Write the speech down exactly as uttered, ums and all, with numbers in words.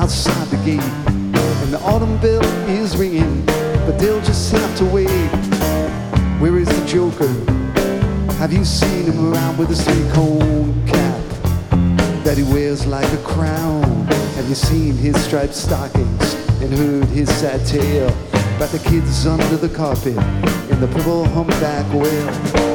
outside the gate, and the autumn bell is ringing, but they'll just have to wait. Where is the Joker? Have you seen him around with his three-cone cap that he wears like a crown? Have you seen his striped stockings and heard his sad tale about the kids under the carpet in the purple humpback whale?